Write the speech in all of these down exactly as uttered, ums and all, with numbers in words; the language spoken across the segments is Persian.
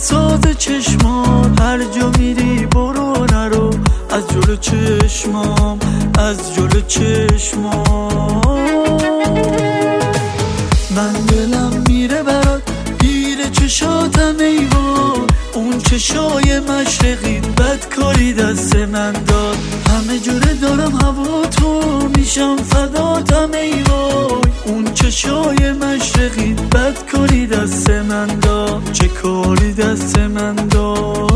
ساز چشمات، هر جا میری برو نرو از جلو چشمام، از جلو چشمام. من دلم میره برات گیر چشاتم ایوان، اون چشای مشرقیت بدکاری دست من داد. همه جوره دارم هوا تو میشم فداتم ای وای، اون چشای مشرقیت بدکاری دست من داد، چه کاری دست من داد.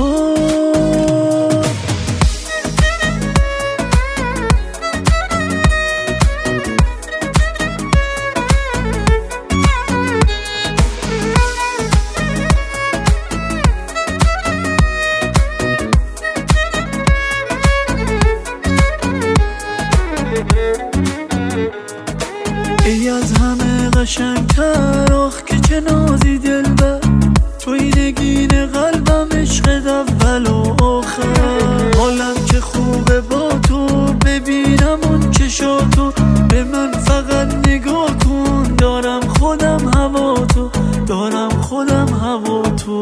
ای از همه قشنگتر آخ که چه نازی دلبر، توی نگین قلبم عشق اول و آخر. حالم چه خوبه با تو ببینم اون چشاتو، به من فقط نگاه کن دارم خودم هوا تو، دارم خودم هوا تو.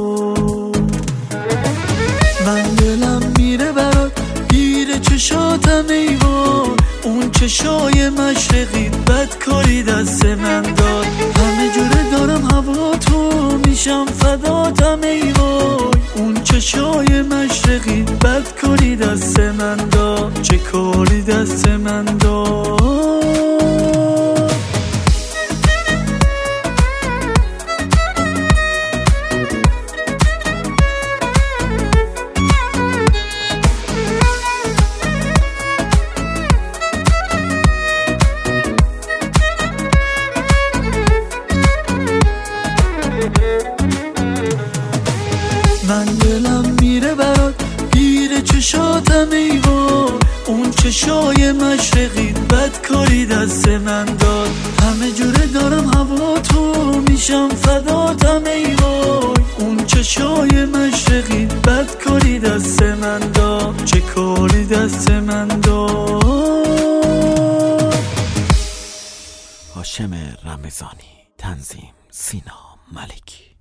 من دلم میره برات گیر چشاتم ایوان، اون چشای مشرقیت بدکاری دست من داد. همه جوره دارم هوا تو میشم فداتم ای وای، اون چشای مشرقیت بدکاری دست من داد، چه کاری دست من داد. من دلم میره برات گیر چشاتم ایوان، اون چشای مشرقیت بدکاری دست من داد. همه جوره دارم هوا تو میشم فداتم ای وای، اون چشای مشرقیت بدکاری دست من داد، چه کاری دست من داد. هاشم رمضانی، تنظیم سینا ملکی.